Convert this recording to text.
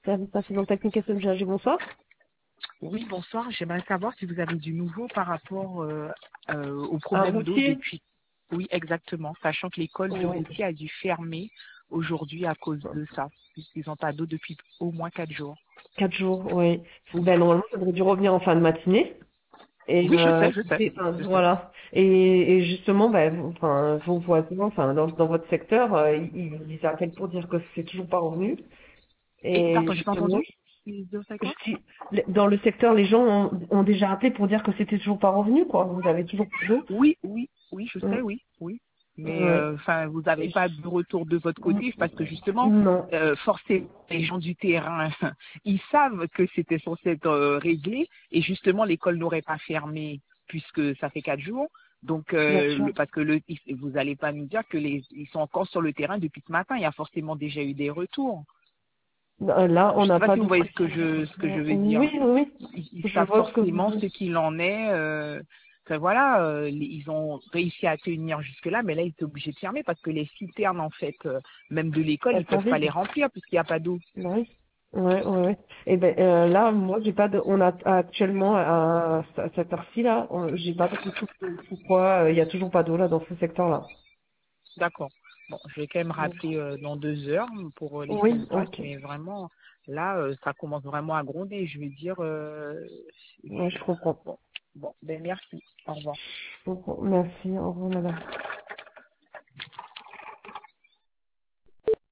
Service Incident Technique SMGAG, bonsoir. Oui, bonsoir. J'aimerais savoir si vous avez du nouveau par rapport au Un problème d'eau routier? depuis. Oui, exactement. Sachant que l'école de Oui. routier a dû fermer aujourd'hui à cause de ça, puisqu'ils n'ont pas d'eau depuis au moins 4 jours. 4 jours, oui. Ben, normalement, ça devrait dû revenir en fin de matinée. Et Oui, je sais, je sais, je sais. voilà. Et justement, ben, vos voisins, dans votre secteur, ils appellent pour dire que c'est toujours pas revenu. Et Et pardon, j'ai pas justement, entendu. Ils ont fait je quoi? dis, dans le secteur, les gens ont déjà appelé pour dire que c'était toujours pas revenu, quoi. Vous avez toujours plus d'eau. Oui, oui, oui, je sais, Mm. oui, oui. Mais Ouais. enfin, vous n'avez pas de retour de votre côté parce que justement, Non. forcément, les gens du terrain, ils savent que c'était censé être réglé et justement, l'école n'aurait pas fermé puisque ça fait 4 jours. Donc, Bien sûr. parce que vous n'allez pas nous dire que ils sont encore sur le terrain depuis ce matin. Il y a forcément déjà eu des retours. Là, Je on ne sais n'a pas pas si vous de voyez précision. ce que je veux dire. Oui, oui, Ils je savent vois ce que vous forcément dites. ce qu'il en est. Enfin, voilà, ils ont réussi à tenir jusque-là, mais là, ils étaient obligés de fermer parce que les citernes, en fait, même de l'école, Elles ils sont peuvent pas vides. les remplir puisqu'il n'y a pas d'eau. Oui. Ouais, ouais, ouais. Et ben là, moi, j'ai pas de. On a actuellement à cette heure-ci là, j'ai pas de retour de pourquoi il y a toujours pas d'eau là dans ce secteur-là. D'accord. Bon, je vais quand même Donc, rappeler dans 2 heures pour laisser oui, une trace, ok. mais vraiment, là, ça commence vraiment à gronder. Je veux dire, Ouais, je comprends. bon, bon, ben merci. Au revoir. Je comprends. Merci. Au revoir, madame.